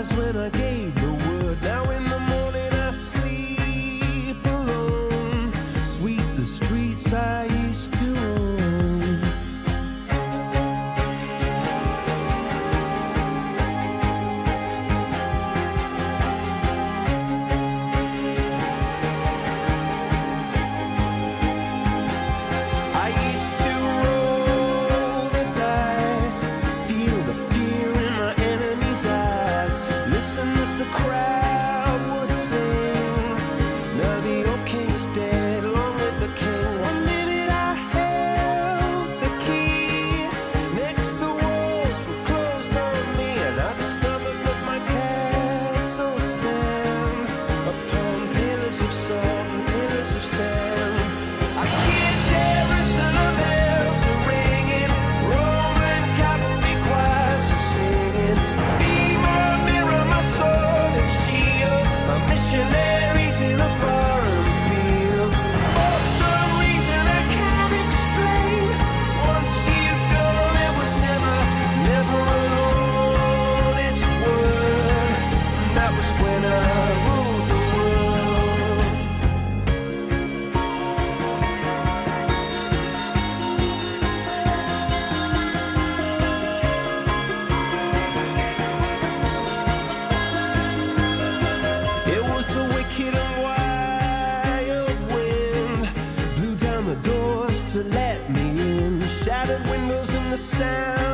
eyes when I gave the word. Now in the morning I sleep alone. Sweep the streets I used to own. I used to roll the dice, feel the fear in my enemy's eyes, listen as the crowd would sing. Now the old king is dead, long live the king. One minute I held the key, next the walls were closed on me, and I discovered that my castle stand upon pillars of salt and pillars of sand. I hear Jerusalem bells are ringing, Roman cavalry choirs are singing. Be my mirror, my sword and shield, my missionaries in a foreign field. For some reason I can't explain, once you've gone it was never, never an honest word. And that was when I ruled the world. It was the wicked and wild wind, blew down the doors to let me in, shattered windows and the sound